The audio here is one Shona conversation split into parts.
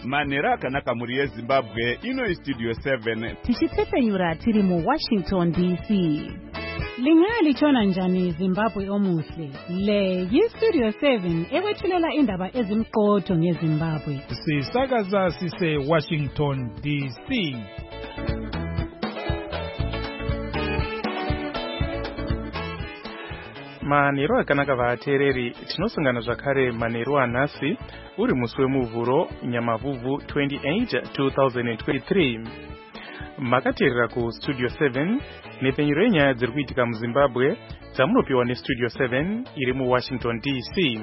Manera akanaka muri yeZimbabwe ino Studio 7 tichitsepenyura tiri mu Washington DC. Lingalitshona njani Zimbabwe omuhle? Le yiStudio 7 ekwethulela indaba ezimqotho ngeZimbabwe. Sisakaza sise Washington DC. Manero akanaka vatereri tinosungana zvakare manero anhasi uri musi wemuvhuro Nyamavhuvhu 28 2023. Makateerera ku Studio 7 nepenyero yenyaya dziri kuitika muZimbabwe dzamunopiwa neStudio 7 iri mu Washington DC.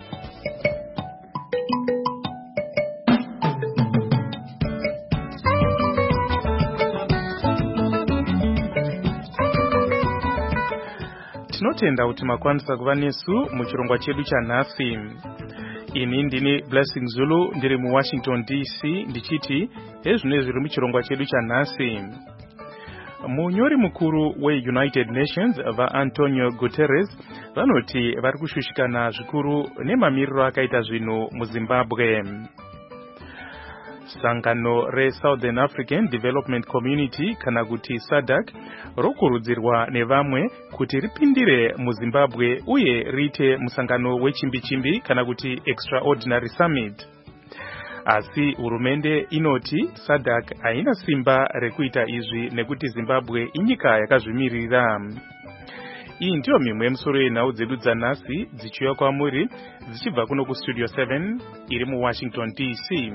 Tinotenda kuti makwanisa kuva nesu muchirongwa chedu chanhasi. Ini ndini Blessing Zulu ndiri mu Washington DC ndichiti ezvino zviri muchirongwa chedu chanhasi. Munyori mukuru weUnited Nations vaAntonio Guterres vanoti vari kushushikana zvikuru nemamiriro akaita zvinhu muZimbabwe. Sangano reSouthern African Development Community kana kuti SADC rokurudzirwa nevamwe kuti ripindire muZimbabwe uye riite musangano wechimbi-chimbi kana kuti Extraordinary Summit. Asi hurumende inoti SADC haina simba rekuita izvi nekuti Zimbabwe inyika yakazvimirira. Iyi ndiyo mimwe yemusoro yenhau dzedu dzanhasi dzichiuya kwamuri dzichibva kuno kuStudio 7 iri mu Washington DC.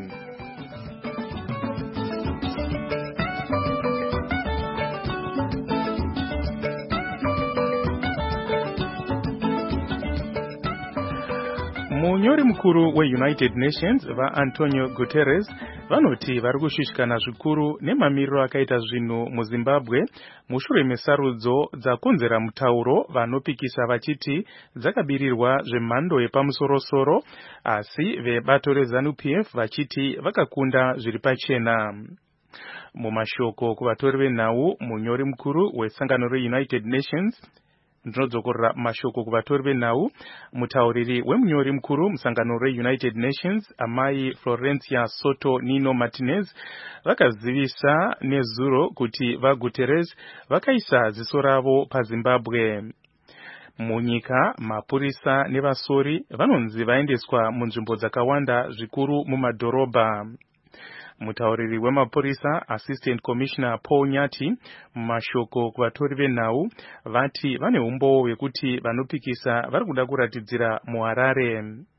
Munyori mukuru weUnited Nations vaAntonio Guterres vanoti vari kushushikana zvikuru nemamiriro akaita zvinhu muZimbabwe mushure mesarudzo dzakonzera mutauro vanopikisa vachiti dzakabirirwa zvemhando yepamusoro-soro asi vebato reZANU-PF vachiti vakakunda zviri pachena. Mumashoko kuvatori venhau munyori mukuru wesangano reUnited Nations ndinodzokorera mashoko kuvatori venhau mutauriri wemunyori mukuru musangano reUnited Nations amai Florencia Soto Nino Martinez vakazivisa nezuro kuti vaGuterres vakaisa ziso ravo paZimbabwe. Munyika mapurisa nevasori vanonzi vaendeswa munzvimbo dzakawanda zvikuru mumadhorobha. Mutauriri wemapurisa Assistant Commissioner Paul Nyati mumashoko kuvatori venhau vati vane umbowo hwekuti vanopikisa vari kuda kuratidzira muHarare.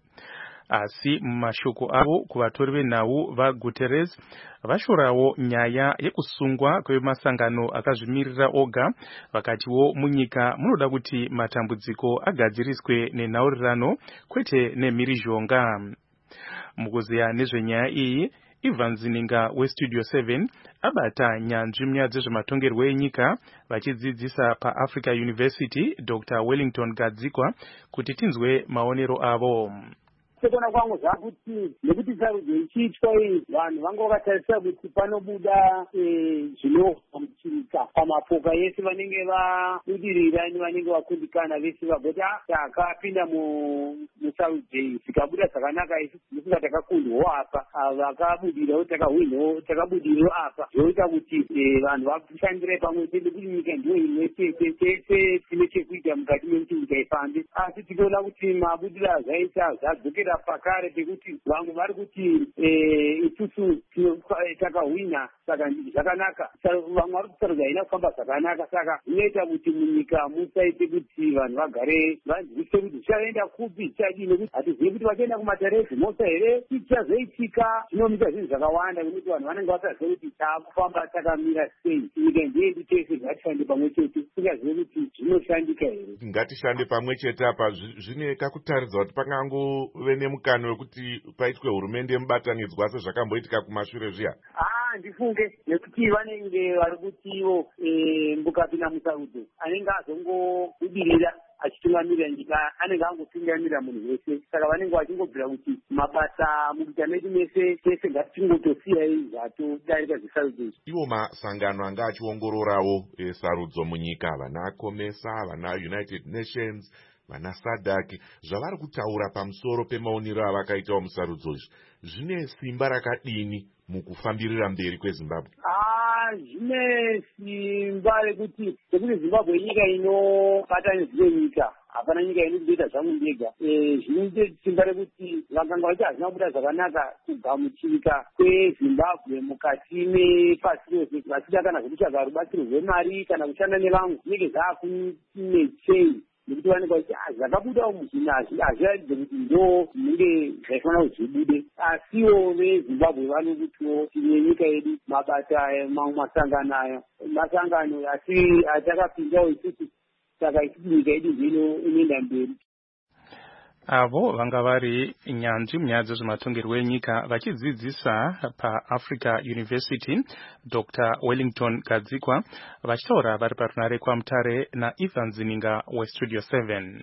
Asi mumashoko avo kuvatori venhau vaGuterres vashorawo nyaya yekusungwa kwemasangano akazvimirira oga vakatiwo munyika munoda kuti matambudziko agadziriswe nenhaurirano kwete nemhirizhonga. Mukuziya nezvenyaya iyi Ivan Zininga weStudio 7 abata nyanzvi munyaya dzezvematongerwo enyika vachidzidzisa paAfrica University Dr. Wellington Gadzikwa kuti tinzwe maonero avo. Sekona kwangu zvakuti nekuti sarudzo ichiitwa vanhu vanga vakatarisa kuti panobuda zvinomuchitika pamapoka yese vanenge vabudirira nevanenge vakundikana vese vagoti takapinda musarudzo iyi zikabuda zvakanaka isi tisinga takakundwawo apa vakabudirawo takabudirawo apa zvoita kuti vanhu vashandire pamwe chete kuti nyika ndiyo imwe chete tese tine chekuita mukati mekuti nyika ifambe. Asi tinoona kuti mabudiro azvaita zvadzokera pakare pekuti vamwe vari kuti isusu takahwina saka zvakanaka vamwe vari kusarudzo haina kufamba zvakanaka saka zvinoita kuti munyika musaite kuti vanhu vagare vanzwise kuti zvichaenda kupi zvichadii nekuti hatizivi kuti vachienda kumaterezi mosa here chichazoitika zvinomita zvinhu zvakawanda nekuti vanhu vanenge vasazive kuti taakufamba takamira sei nyika ndiyedu tese ngatishande pamwe chete tingazive kuti zvinoshandika here. Ngatishande pamwe chete apa zvine kakutaridza kuti pangangove nemukana wekuti paitwe hurumende mubatanidzwa sezvakamboitika kumashure zviya. Ndifunge nekuti vanenge vari kuti ivo mbukapinda musarudzo anenge azongobudirira achitungamirira nyika anenge angotungamirira munhu wese saka vanenge vachingobvira kuti mabasa mukuita medu mese tese ngatingotosiyai zvatodarika zvesarudzo izvi. Ivo masangano anga achiongororawo sarudzo munyika vana COMESA vana United Nations vana SADC zvavari kutaura pamusoro pemaonero avakaitawo musarudzo izvi zvine simba rakadini mukufambirira mberi kweZimbabwe? Zvine simba rekuti Zimbabwe nyika inobatanidza nyika, hapana nyika inoita zvamu ndega. Zvine simba rekuti vakanga vachi hazina kubuda zvakanaka kugamuchirika kweZimbabwe mukati mepasi rose, vachida kana kutsvaga rubatsiro rwemari kana kushanda nevamwe zvinenge zvaakunetsei, nekuti vanenge vachi zvakabudawo muzvinhu hazviratidze kuti ndo zvinenge zvaifanira kuti zvibude. Asiwo veZimbabwe vanokutiwo tine nyika yedu mabata masangano asi atakapindawo isusu, saka isusu nyika yedu zvino inoenda mberi. Avo vanga vari nyanzvi munyaya dzezvematongerwo enyika vachidzidzisa paAfrica University, Dr. Wellington Gadzikwa, vachitaura vari parunare kwaMutare naIvan Zininga weStudio 7.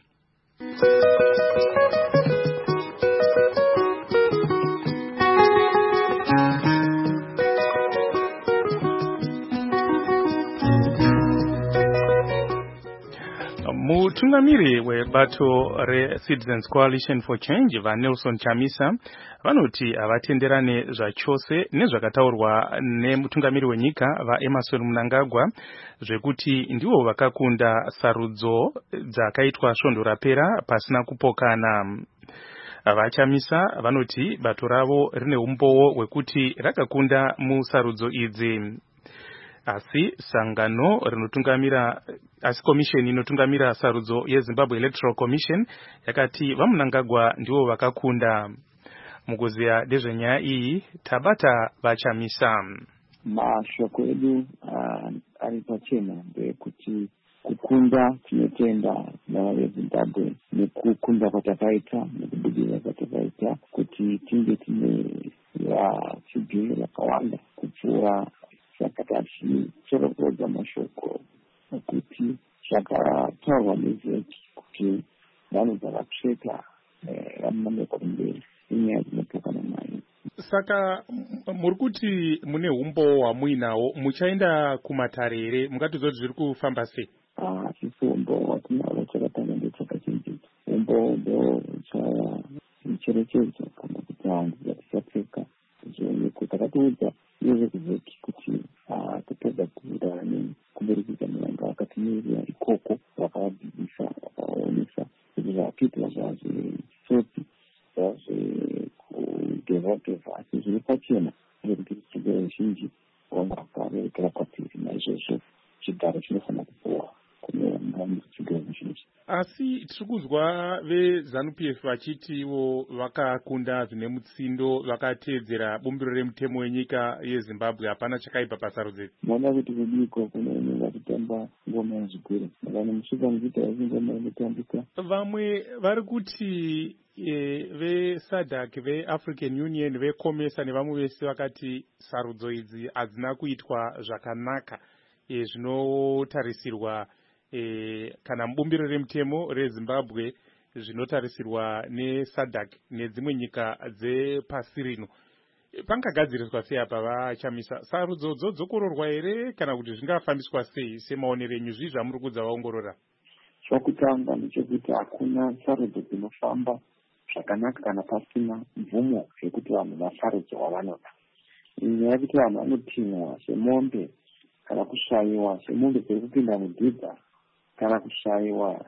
Mutungamiri webato reCitizens Coalition for Change vaNelson Chamisa vanoti havatenderane zvachose nezvakataurwa nemutungamiri wenyika vaEmmerson Mnangagwa zvekuti ndivo vakakunda sarudzo dzakaitwa svondo rapera pasina kupokana. VaChamisa vanoti bato ravo rine umbowo hwekuti rakakunda musarudzo idzi. Asi sangano komisheni inotungamira sarudzo yeZimbabwe Electoral Commission yakati vaMnangagwa ndivo vakakunda. Mukuziya nezvenyaya iyi tabata VaChamisa. Mashoko edu ari pachena ndekuti kukunda tinotenda navaveZimbabwe nekukunda kwatakaita nekubudirira kwatakaita kuti tinge tine vachigiri vakawanda kupfuura saka tichirekodza mashoko okuti zvakataurwa neZeki kuti vanhu dzavatsveta vamunamekwa kumberi inyaya dzinotokana nayo. Saka muri kuti mune umbowo hwamuinawo, muchaenda kumatare here? Mungatiudza kuti zviri kufamba sei? Sisi umbowo hwatinavo chakatanga ndechakachinjika. Umbowo ndo chacherechedza kana kuti hanzi dzatisapfeka zvoneko takatiudza nezvekuzeki kuti topedza kuda kuburikidza muranga vakatimirira ikoko vakavadzidzisa vakavaonesa kuti zvakaitwa zvazvesoti zvazvekudevhotevha asi zviri pachena zvekuti chigaro zhinji vanga vakarekera kwatiri. Naizvozvo chigaro chinofanira kupuwa kune chigaro zhinji. Asi tiri kuzwa veZANU-PF vachitiwo vakakunda zvine mutsindo, vakateedzera bumbiro remutemo wenyika yeZimbabwe, hapana chakaipa pasarudzo. Mona kuti kudiko kunooneka kutamba ngoma yazvigere kana musvika muchita yasi ngoma inotambika. Vamwe vari kuti veSADC, veAfrican Union, veCOMESA nevamwe vese vakati sarudzo idzi hadzina kuitwa zvakanaka zvinotarisirwa kana mubumbiro remutemo reZimbabwe zvinotarisirwa neSADC nedzimwe nyika dzepasi rino. Pangagadziriswa sei apa VaChamisa? Sarudzodzo dzokororwa here kana kuti zvingafambiswa sei semaonero enyu? Zvii zvamuri kudza vaongorora? Chokutanga ndechekuti hakuna sarudzo dzinofamba zvakanaka kana pasina mvumo yekuti vanhu vasarudzo wavanoda. Inyaya yekuti vanhu vanotinhwa semombe kana kushayiwa semombe dziri kupinda mudhidha kana kushayiwa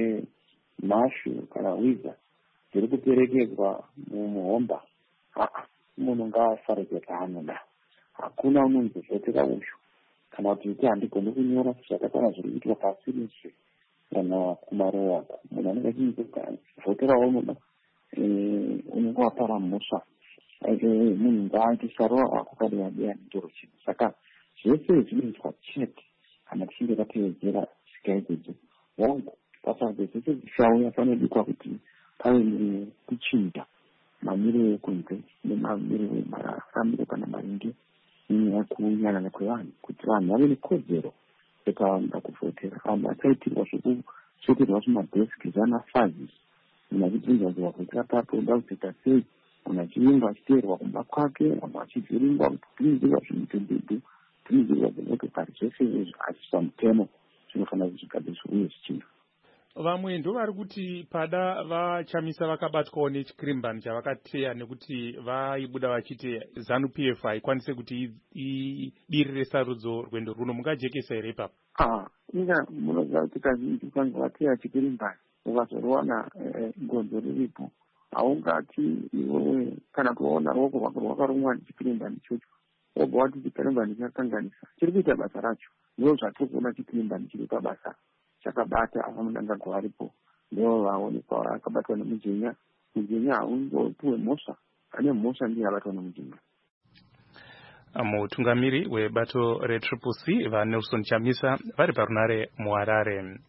semhashu kana hwiza dziri kuperekedzwa mumuhomba. Munhu ngaasarudzo kaanoda. Hakuna unonzi vhotera uyu kana kuti iti handigoni kunyora zvakakwana zviri kuitwa pasi rese kana kumarowa. Munhu anenge achinzika vhotera waunoda unenge wapara mhosva. Munhu ngaaiti sarowa ako kadea dea ndoro chino. Saka zvese zvinoitwa chete kana tichinge tateedzera tsika idzodzo. Wangu pasarudzo dzese dzichauya panodikwa kuti pave nekuchinja mamiriro ekunze nemamiriro emafambiro kana maringe nenyaya yekuyanana kwevanhu kuti vanhu vave nekodzero yekavanoda kuvhotera. Vanhu vasaitirwa zvekuvhoterwa zvimadheski zvanafazi munhu achibvunzwa kuti wavhotera papo unoda kuzoita sei, munhu achiyinga achiteerwa kumba kwake, vamwe vachivhiringwa kutumidzirwa zvimudhudhudhu, kutumidzirwa dzimotokari. Zvese izvozvo hazvisi pamutemo, zvinofanira kuti zvigadzirwe uye zvichinjwa. vamwe ndo vari kuti pada vachamisa vakabatwawo nechikirimbani chavakateya nekuti vaibuda vachiti ZANU-PF haikwanise kuti idirire sarudzo rwendo runo. Mungajekesa here ipapo? Inga munoziva kuti kazhinji kwange wateya chikirimbani ukazoriwana gonzo riripo haungati iwewe kana kuona ruoko rwako rwakarumwa nechikirimbani ichocho wobva wati chikirimbani chakanganisa chiri kuita basa racho. Ndo zvatiri kuona chikirimbani chiri pabasa chakabata ava Mnangagwa varipo ndo vaonekwa vakabatwa nemujenya. Mujenya haungopiwe mhosva, ane mhosva ndiye abatwa nemujenya. Mutungamiri webato reTriple-C vaNelson Chamisa vari parunare muHarare.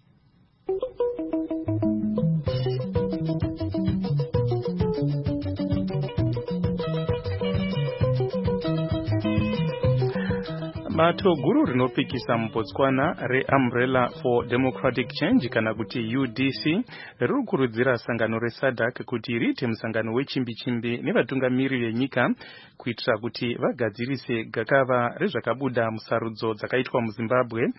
Bato guru rinopikisa muBotswana reUmbrella for Democratic Change kana kuti UDC riri kukurudzira sangano reSADC kuti riite musangano wechimbi-chimbi nevatungamiri venyika kuitira kuti vagadzirise gakava rezvakabuda musarudzo dzakaitwa muZimbabwe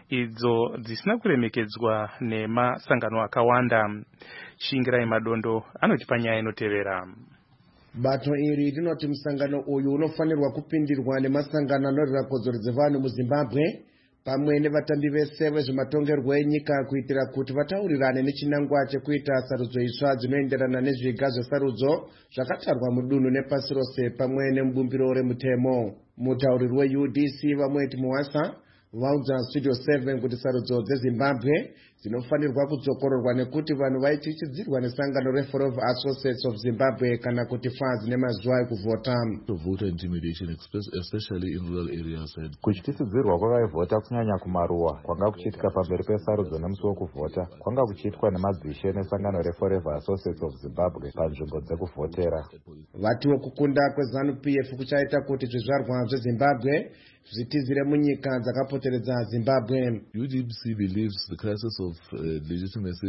idzo dzisina kuremekedzwa nemasangano akawanda. Shingirai Madondo anoti panyaya inotevera. Bato iri rinoti musangano uyu unofanirwa kupindirwa nemasangano anorwira kodzero dzevanhu muZimbabwe pamwe nevatambi vese vezvematongerwo enyika kuitira kuti vataurirane nechinangwa chekuita sarudzo itsva dzinoenderana nezviga zvesarudzo zvakatarwa mudunhu nepasi rose pamwe nemubumbiro remutemo. Mutauriri weUDC Vamweti Muwasa vaudza Studio 7 kuti sarudzo dzeZimbabwe dzinofanirwa kudzokororwa nekuti vanhu vaitichidzirwa nesangano reForever Associates of Zimbabwe kana kuti FAZ nemazuva ekuvhota. Voter intimidation, especially in rural areas. Kuchitisidzirwa kwavaivhota kunyanya kumaruwa kwanga kuchiitika pamberi pesarudzo nemusi wekuvhota kwanga kuchiitwa nemadzishe nesangano reForever Associates of Zimbabwe panzvimbo dzekuvhotera. Vatiwo kukunda kweZANU-PF kuchaita kuti zvizvarwa zveZimbabwe zvitizire munyika dzakapoteredza Zimbabwe. UDC believes the crisis of legitimacy.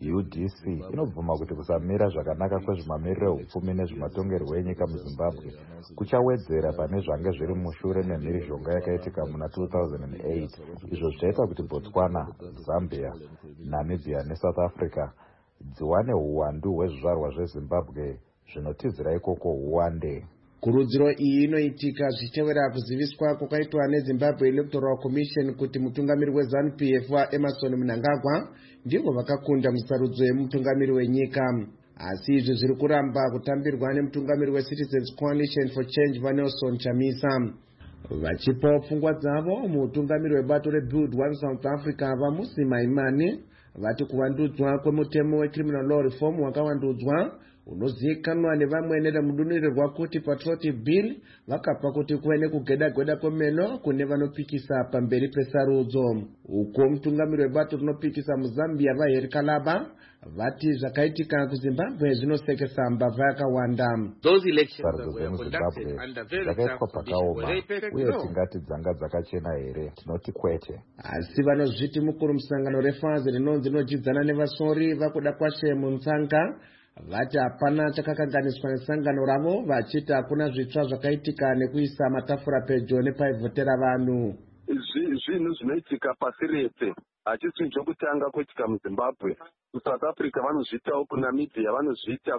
UDC inobvuma kuti kusamira zvakanaka kwezvimamiriro hupfumi nezvematongerwo enyika muZimbabwe kuchawedzera pane zvange zviri mushure memhirizhonga yakaitika muna 2008 izvo zvichaita kuti Botswana, Zambia, Namibia neSouth Africa dziwane uwandu hwezvizvarwa zveZimbabwe zvinotizira ikoko huwande. Kurudziro iyi inoitika zvichitevera kuziviswa kwakaitwa neZimbabwe Electoral Commission kuti mutungamiri weZANU-PF waEmmerson Mnangagwa ndivo vakakunda musarudzo yemutungamiri wenyika. Asi izvi zviri kuramba kutambirwa nemutungamiri weCitizens Coalition for Change vaNelson Chamisa. Vachipawo pfungwa dzavo mutungamiri webato reBuild One South Africa vaMusi Maimane vati kuvandudzwa kwemutemo weCriminal Law Reform wakavandudzwa unozivikanwa nevamwe neremudunirirwa kuti Patriotic Bill vakapa kuti kuve nekugeda-gweda kwemeno kune vanopikisa pamberi pesarudzo. Uko mutungamiri webato rinopikisa muZambia vaHeri Kalaba vati zvakaitika kuZimbabwe zvinosekesa mbavha yakawanda. Sarudzo dzemuZimbabwe dzakaitwa pakaoma uye tingati dzanga dzakachena here? Tinoti kwete. Asi vanozviti mukuru musangano reFAZ rinonzi rinodyidzana nevasori vakuda kwashe muNtsanga vati hapana chakakanganiswa nesangano ravo vachiti hakuna zvitsva zvakaitika nekuisa matafura pedyo nepaivhotera vanhu. Zvinhu zvinoitika pasi rese hachisi chokutanga kuitika muZimbabwe. kuSouth Africa vanozviitawo, kuNamibia vanozviita,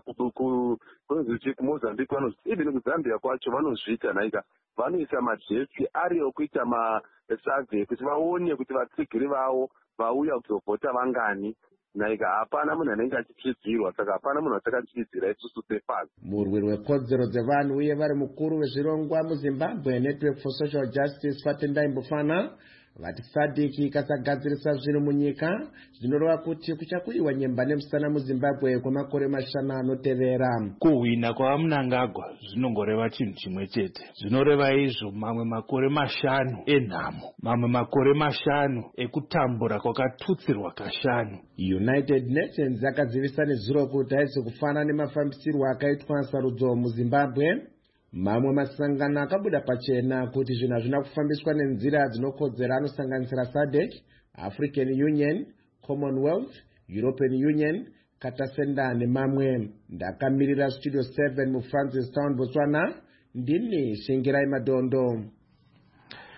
kuMozambique vanozviita, even kuZambia kwacho vanozviita. Naika vanoisa majeshi ari okuita masurvey kuti vaone kuti vatsigiri vavo vauya kuzovhota vangani. Naika hapana munhu anenge achityidzirwa, saka hapana munhu atakatyidzira isusu seFAZ. Murwiri wekodzero dzevanhu uye vari mukuru wezvirongwa muZimbabwe Network for Social Justice Fatendai Mbufana vati SADC ikasagadzirisa zvinhu munyika zvinoreva kuti kuchakuyiwa nyemba nemusana muZimbabwe kwemakore mashanu anotevera. Kuhwina kwaMnangagwa zvinongoreva chinhu chimwe chete. Zvinoreva izvo mamwe makore mashanu enhamo, mamwe makore mashanu ekutambura kwakatutsirwa kashanu. United Nations yakadzivisa nezuro kuti haisi kufana nemafambisirwo akaitwa sarudzo muZimbabwe. Mamwe masangano akabuda pachena kuti zvinhu hazvina kufambiswa nenzira dzinokodzera anosanganisira SADC, African Union, Commonwealth, European Union, Katasenda nemamwe. Ndakamirira Studio 7 muFrancis Town, Botswana, ndini Shingirai Madondo.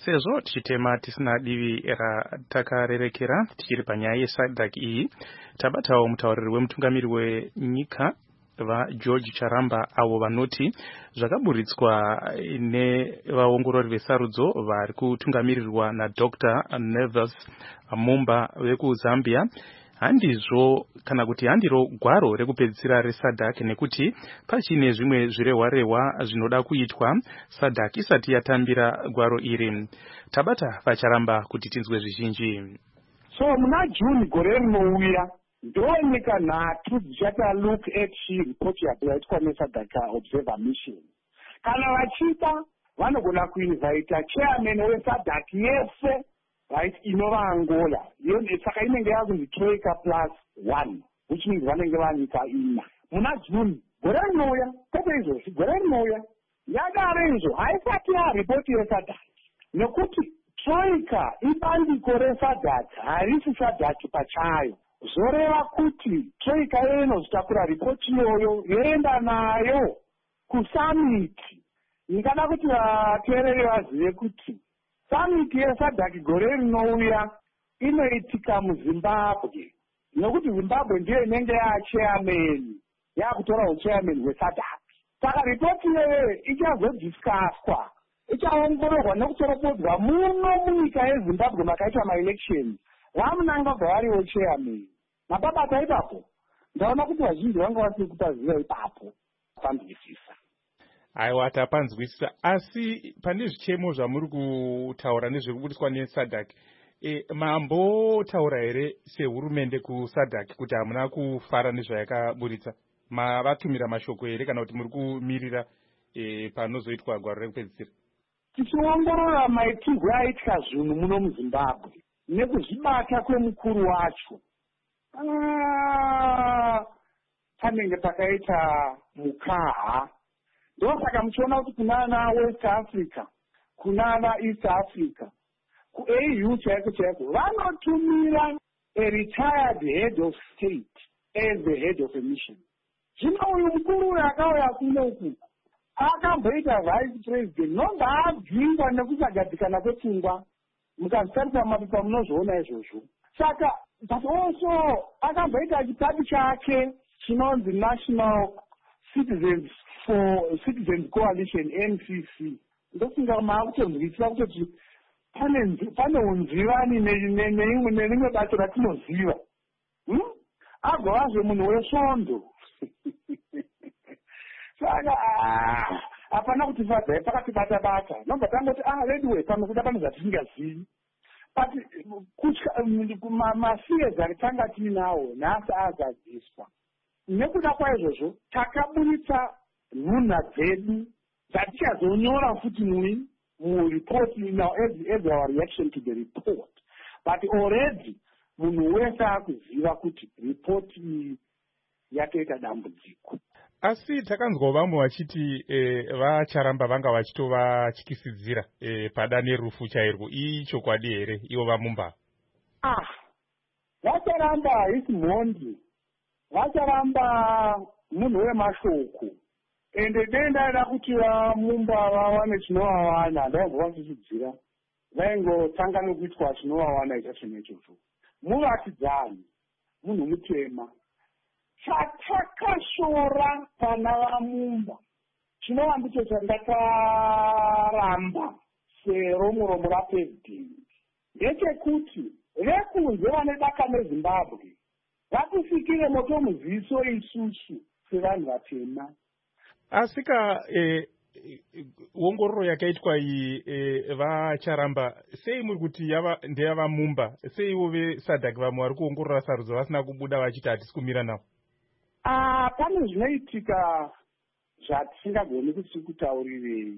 sezvo tichitema tisina divi ratakarerekera tichiri panyaya yesadhak iyi, tabatawo mutauriri wemutungamiri wenyika vaGeorge Charamba avo vanoti zvakaburitswa nevaongorori vesarudzo vari kutungamirirwa naDr Nevis Mumba vekuzambia handizvo kana kuti handiro gwaro rekupedzisira resadhak, nekuti pachine zvimwe zvirehwa-rehwa zvinoda kuitwa sadhak isati yatambira gwaro iri. Tabata vaCharamba kuti tinzwe zvizhinji. So muna June gore rinouya ndoonyika nhatu dzichata look at report yaitwa nesadhak observer mission. Kana vachiita vanogona kuinvita chairman wesadhak yese right inova Angola. Saka inenge yakunzi Troika +1, which means vanenge vanyika 4. Muna June gore rinouya kwete izvozvi gore rinouya yadaro izvo haisati yaripoti yesadhak, nekuti Troika ibandiko resadhak harisi sadhak pachayo. Zoreva kuti Troika inozvitakura ripoti iyoyo yoenda nayo kusamiti. Ndingada kuti vateereri vazive kuti samiti yesadhak gore rinouya inoitika muZimbabwe, nokuti Zimbabwe ndiyo inenge yachairman, yakutora uchairman hwesadhak. Saka ripoti iyoyo ichazodiscusswa, ichaongororwa nekutorobodwa muno munyika yeZimbabwe makaitwa maelection. Vamunangagwa variwo chairman. Mababata ipapo ndaona kuti vazhinji vanga vasiri kutaziva ipapo panzwisisa. Aiwa, tapanzwisisa. Asi pane zvichemo zvamuri kutaura nezvekubudiswa nesadhak, mambotaura here sehurumende kusadhak kuti hamuna kufara nezvayakaburitsa? Mavatumira mashoko here kana kuti muri kumirira panozoitwa gwaro rekupedzisira? Tichiongorora maitirwo aitka zvinhu muno muZimbabwe nekuzvibata kwemukuru wacho, panenge pakaita mukaha. Ndosaka muchiona kuti kunana West Africa, kunana East Africa, kuAU chaiko chaiko vanotumira a retired head of state as the head of a mission. Zvino uyu mukuru akauya kunoku akamboita vice president, nonga abvingwa nekusagadzikana kwepfungwa. Mukazvitarisa mapepa munozviona izvozvo. Saka but also akamboita chitabu chake chinonzi National Citizens Coalition, NCC. Ndofunga maakutonzwisisa kutoti pane unzivani nerimwe bato ratinoziva. Agovazve munhu wesvondo. Saka hapana kutifadzai pakatibata-bata. Nobva tangoti redway pano kuda pane zvatisingazivi. But masiyedzi atanga tiinawo nhasi azadziswa. Nekuda kwaizvozvo takaburitsa nhunha dzedu dzatichazonyora futi mureport now as our reaction to the report. But already munhu wese akuziva kuti report iyi yatoita dambudziko. Asi takanzwa vamwe vachiti vaCharamba vanga vachitovatyisidzira padane rufu chairwo. Ichokwadi here ivo vaMumba? VaCharamba haisi mhondi. VaCharamba munhu wemashoko. Ende ndaida kuti vaMumba vawane chinovawana, ndaivovasichidzira. Vaingotanga nokuitwa chinovawana ichacho nechocho. Muvatidzani, munhu mutema. Chatakashora pana vaMumba chinova ndicho chandakaramba seromuromo rapresident ndechekuti vekunze vane daka neZimbabwe vatisikire moto muziso isusu sevanhu vatema. Asika ongororo yakaitwa iyi vaCharamba, sei muri kuti ndeyavaMumba? Seivo vesadhak vamwe vari kuongorora sarudzo vasina kubuda vachiti hatisi kumira navo? Pane zvinoitika zvatisingagoni kuti kutaurirei.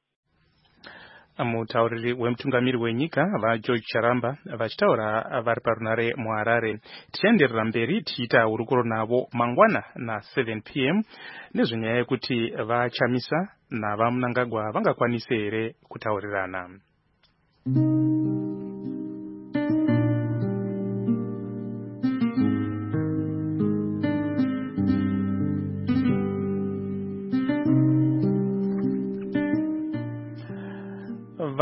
Mutauriri wemutungamiri wenyika vaGeorge Charamba vachitaura vari parunare muHarare. Tichaenderera mberi tichiita hurukuro navo mangwana na7 p.m. nezvenyaya yekuti vaChamisa navaMnangagwa vangakwanise here kutaurirana.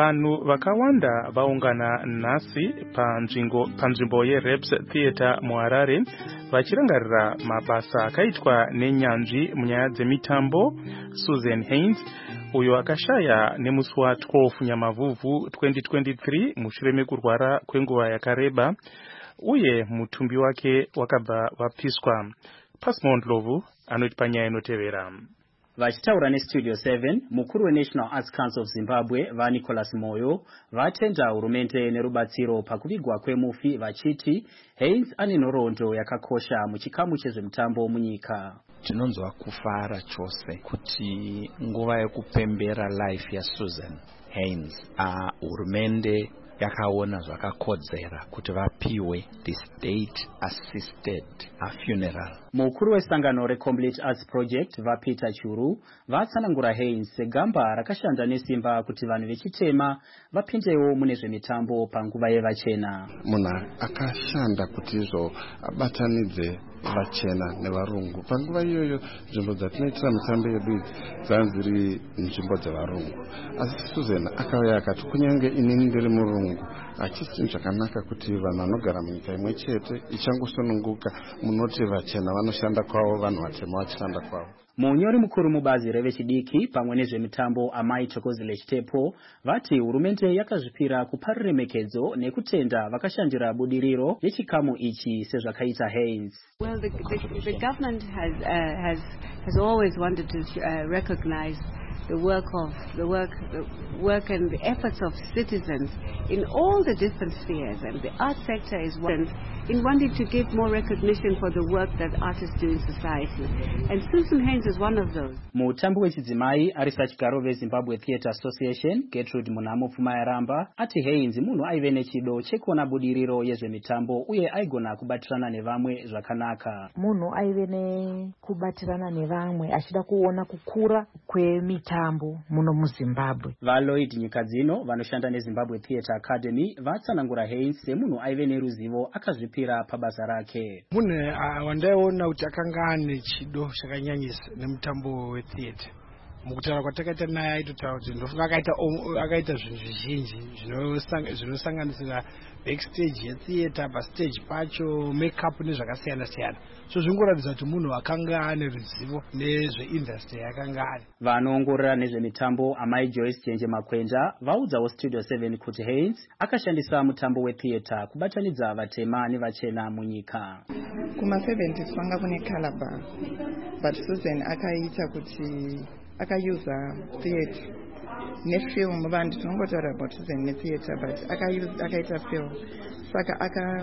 vanhu vakawanda vaungana nhasi panzvimbo yeReps Theatre muHarare vachirangarira mabasa akaitwa nenyanzvi munyaya dzemitambo Susan Haynes uyo akashaya nemusi wa12 Nyamavhuvhu 2023 mushure mekurwara kwenguva yakareba uye mutumbi wake wakabva wapiswa. Pasmond Lovu anoti panyaya inotevera. Vachitaura neStudio 7, mukuru weNational Arts Council of Zimbabwe vaNicholas Moyo vatenda hurumende nerubatsiro pakuvigwa kwemufi vachiti Haynes ane nhoroondo yakakosha muchikamu chezvemutambo munyika. Tinonzwa kufara chose kuti nguva yekupembera life yaSusan Haynes hurumende yakaona zvakakodzera kuti vapiwe the state assisted funeral. Mukuru wesangano reComplete Arts Project vaPeter Churu vatsanangura Haynes segamba rakashanda nesimba kuti vanhu vechitema vapindewo mune zvemitambo panguva yevachena. Munhu akashanda kuti izvo abatanidze vachena nevarungu. Panguva iyoyo nzvimbo dzatinoitira mitambo yedu dzanziri nzvimbo dzevarungu. Asi Susan akauya akati kunyange inini ndiri murungu achisi zvakanaka kuti vanhu vanogara munyika imwe chete ichangosununguka munoti vachena vanoshanda kwavo vanhu vatema vachishanda kwavo. Munyori mukuru mubazi revechidiki pamwe nezvemitambo Amai Thokozile Chitepo vati hurumende yakazvipira kupa ruremekedzo nekutenda vakashandira budiriro yechikamu ichi sezvakaita Haynes. Well, the government has always wanted to recognize the work and the efforts of citizens in all the different spheres, and the art sector is one in wanting to give more recognition for the work that artists do in society, and Susan Haynes is one of those. Mutambo wechidzimai arisa chigaro veZimbabwe Theatre Association Gertrude Munamo Pfuma Yaramba ati Haynes munhu aive nechido chekuona budiriro yezvemitambo uye aigona kubatirana nevamwe zvakanaka. Munhu aive nekubatirana nevamwe achida kuona kukura kwemitambo muno muZimbabwe. VaLloyd Nyikadzino vanoshanda neZimbabwe Theatre Academy vatsanangura Haynes semunhu aive neruzivo akazvipira pabasa rake. Munhu wandaiona kuti akanga ane chido chakanyanyisa nemutambo wetheatre. Mukutaura kwatakaita naye aitotaura kuti ndofunga akaita zvinhu zvizhinji zvinosanganisira backstage yetheatre, pastage pacho, makeup nezvakasiyana siyana. So zvingoratidza kuti munhu akanga ane ruzivo nezveindustry yakanga ari. Vanoongorora nezvemitambo Amai Joyce Jenje Makwenda vaudzawo Studio 7 kuti Haynes akashandisa mutambo wetheatre kubatanidza vatema nevachena munyika. Kuma-70s kwanga kune Calabar, but Susan akaita kuti akauza theatre nefilm. Vanhu tinongotaura about Susan netheatre, but akaita film. Saka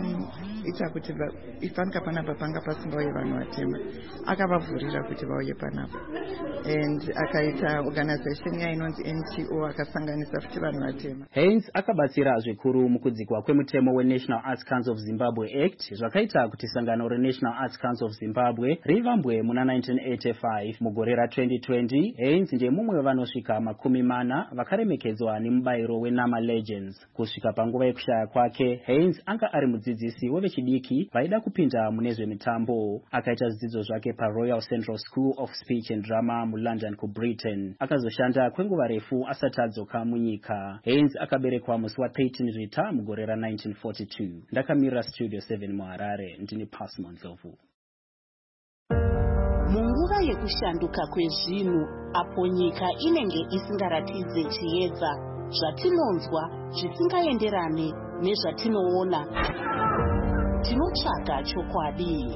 akaita kuti ifanika panapa panga pasingauye vanhu vatema, akavavhurira kuti vauye panapa, and akaita organization yainonzi NTO akasanganisa futi vanhu vatema. Haynes akabatsira zvikuru mukudzikwa kwemutemo weNational Arts Council of Zimbabwe Act zvakaita kuti sangano reNational Arts Council of Zimbabwe rivambwe muna 1985. Mugore ra2020 Haynes ndiye mumwe wevanosvika 40 vakaremekedzwa nemubayiro weNama Legends. Kusvika panguva yekushaya kwake Haynes anga ari mudzidzisi wevechidiki vaida kupinda mune zvemitambo. Akaita zvidzidzo zvake paRoyal Central School of Speech and Drama muLondon kuBritain. Akazoshanda kwenguva refu asati adzoka munyika. Haynes akaberekwa musi wa13 Rita mugore ra1942. Ndakamirira Studio 7 muHarare, ndini Pasmond Lovu. Munguva yekushanduka kwezvinhu apo nyika inenge isingaratidze chiedza, zvatinonzwa zvisingaenderane nezvatinoona, tinotsvaga chokwadi.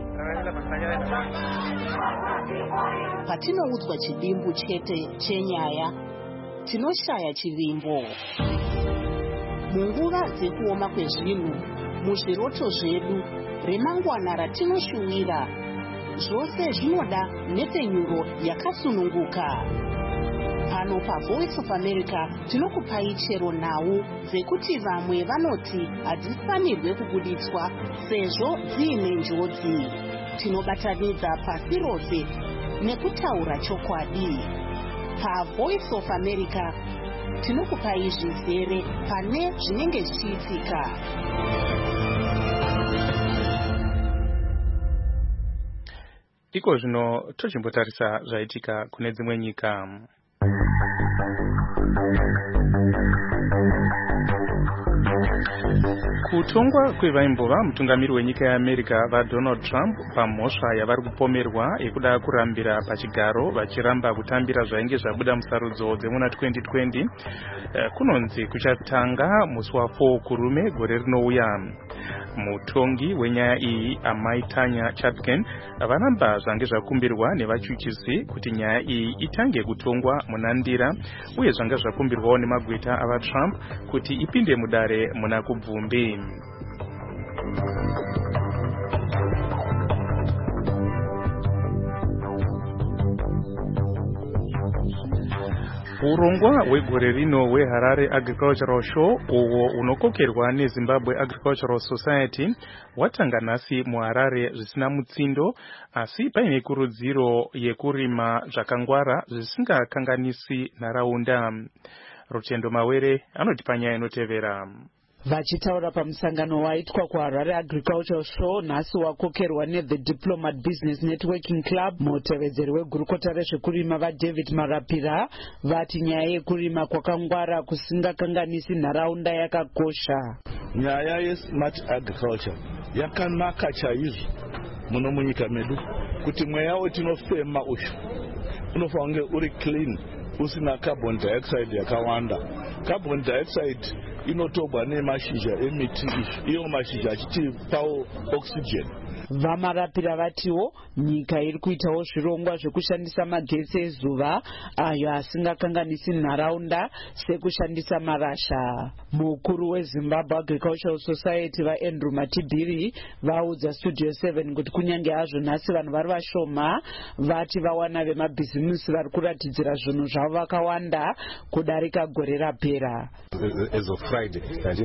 Patinoudzwa chidimbu chete chenyaya, tinoshaya chivimbo. Munguva dzekuoma kwezvinhu, muzviroto zvedu, remangwana ratinoshuwira, zvose zvinoda nhepfenyuro yakasununguka. Pano paVoice of America tinokupai chero nhau dzekuti vamwe vanoti hadzifanirwe kubuditswa sezvo dziine njodzi. Tinobatanidza pasi rose nekutaura chokwadi. PaVoice of America tinokupai zvizere pane zvinenge zvichiitika. Iko zvino tochimbotarisa zvaitika kune dzimwe nyika. Kutongwa kwevaimbova mutungamiri wenyika yeAmerica vaDonald Trump pamhosva yavari kupomerwa yekuda kurambira pachigaro vachiramba kutambira zvainge zvabuda musarudzo dzemuna 2020 kunonzi kuchatanga musi wa4 kurume gore rinouya. Mutongi wenyaya iyi Amai Tanya Chutkan vanamba zvange zvakumbirwa nevachuchisi kuti nyaya iyi itange kutongwa munandira uye zvange zvakumbirwawo nemagweta avaTrump kuti ipinde mudare muna kubvumbi. Urongwa wegore rino weHarare Agricultural Show uwo unokokerwa neZimbabwe Agricultural Society watanga nhasi muHarare zvisina mutsindo, asi paine kurudziro yekurima zvakangwara zvisingakanganisi nharaunda. Rutendo Mawere anoti panyaya inotevera. Vachitaura pamusangano waitwa kuHarare Agricultural Show nhasi wakokerwa neThe Diplomat Business Networking Club, mutevedzeri wegurukota rezvekurima vaDavid Marapira vati nyaya yekurima kwakangwara kusingakanganisi nharaunda yakakosha. Nyaya yesmart agriculture yakanaka chaizvo muno munyika medu kuti mweya wetinofema uyu unofanira kunge uri clean, usina carbon dioxide yakawanda. Carbon dioxide inotobwa nemashizha emiti iyo mashizha achitipawo oxygen. Vamarapira vatiwo nyika iri kuitawo zvirongwa zvekushandisa magetsi ezuva ayo asingakanganisi nharaunda sekushandisa marasha. Mukuru weZimbabwe Agricultural Society vaAndrew Matibiri vaudza Studio 7 kuti kunyange hazvo nhasi vanhu vari vashoma vati vawana vemabhizimusi vari kuratidzira zvinhu zvavo vakawanda kudarika gore rapera. As of Friday,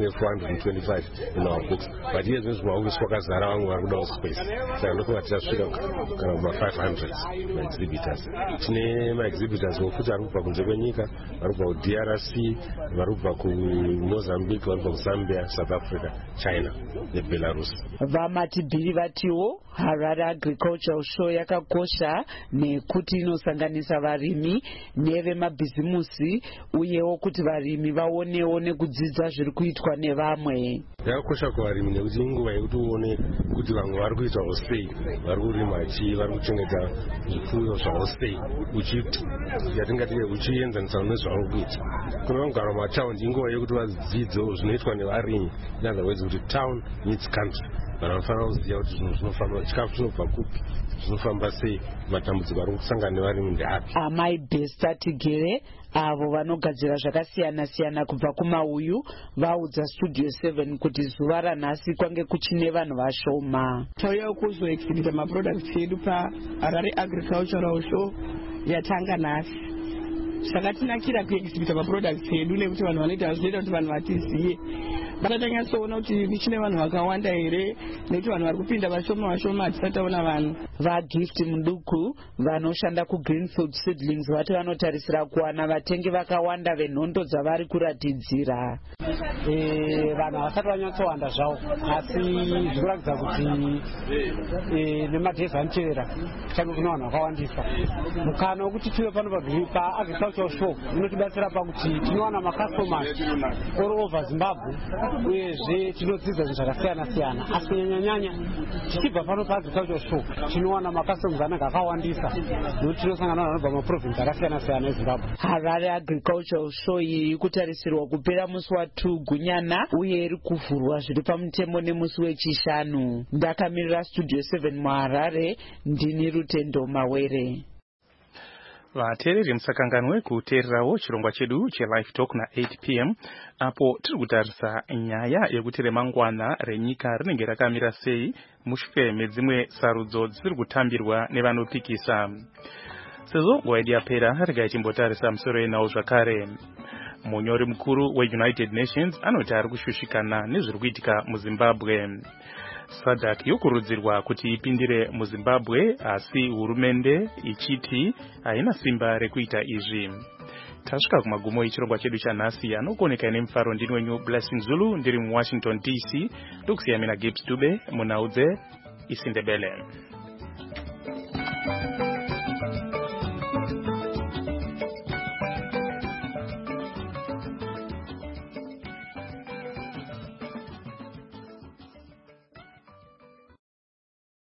425 in our books, but here there's more wakazara vanhu vari kudawo space. Saka ndokuma tichasvika kana kuma500 maexhibitors. Tine maexhibitors vokuti vari kubva kunze kwenyika, vari kubva kuDRC, vari kubva kuMozambique, vari kubva kuZambia, South Africa, China neBelarus. Vamatibhiri vatiwo Harare Agricultural Show yakakosha nekuti inosanganisa varimi nevemabhizimusi uyewo kuti varimi vaonewo nekudzidza zviri kuitwa nevamwe. Yakakosha kuvarimi nekuti inguva yekuti uone kuti vamwe vari kuitawo sei, vari kurima vari kuchengeta zvipfuyo zvavo sei, yatingati uchienzanisa nezvavari kuita. Kuna vanogara mumataundi inguva yekuti vadzidzewo zvinoitwa nevarimi. In other words, kuti town needs country. Vanhu vanofanira kuziva kuti zvinhu zvinofamba, chikafu chinobva kupi, zvinofamba sei, matambudziko ari kusangana nevarimi ndeapi. Amai Besta Tigere avo vanogadzira zvakasiyana-siyana kubva kumauyu vaudza Studio 7 kuti zuva ranhasi kwange kuchine vanhu vashoma. Tauya kuzoexhibita maproducts edu paHarare Agricultural Show yatanga nhasi. Zvakatinakira kuexhibita maproducts edu nekuti vanhu vanoita zvinoita kuti vanhu vatiziye. Vanatanyatsoona kuti tichine vanhu vakawanda here nekuti vanhu vari kupinda vashoma hatisataona vanhu. VaGift Muduku vanoshanda kuGreenfield Seedlings vati vanotarisira kuwana vatengi vakawanda venhondo dzavari kuratidzira. Vanhu havasati vanyatsowanda zvavo, asi zvinoratidza kuti nemadhezi anotevera change kuna vanhu vakawandisa. Mukana wekuti tive pano paAgricultural Show inotibatsira pakuti tinowana macustomers all over Zimbabwe uyezve tinodzidza zvinhu zvakasiyana-siyana, asi kunyanya-nyanya tichibva pano paAgricultural Show tinowana macustomers anenge akawandisa nokuti tinosangana vanobva maprovinsi akasiyana-siyana eZimbabwe. Harare Agricultural Show iri kutarisirwa kupera musi wa2 Gunyana uye iri kuvhurwa zviri pamutemo nemusi wechishanu. Ndakamirira Studio 7 muHarare, ndini Rutendo Mawere. Vateereri musakanganwe kuteererawo chirongwa chedu cheLive Talk na8 p.m. apo tiri kutarisa nyaya yekuti remangwana renyika rinenge rakamira sei mushure medzimwe sarudzo dzisiri kutambirwa nevanopikisa. Sezvo nguva yedu yapera regai timbotarisa musoro yenawo zvakare. Munyori mukuru weUnited Nations anoti ari kushushikana nezviri kuitika muZimbabwe. SADC yokurudzirwa kuti ipindire muZimbabwe asi hurumende ichiti haina simba rekuita izvi. Tasvika kumagumo echirongwa chedu chanhasi anokuoneka nemufaro ndini wenyu Blessing Zulu ndiri muWashington DC. Ndokusiyamina Gibbs Dube munaudze Isindebele.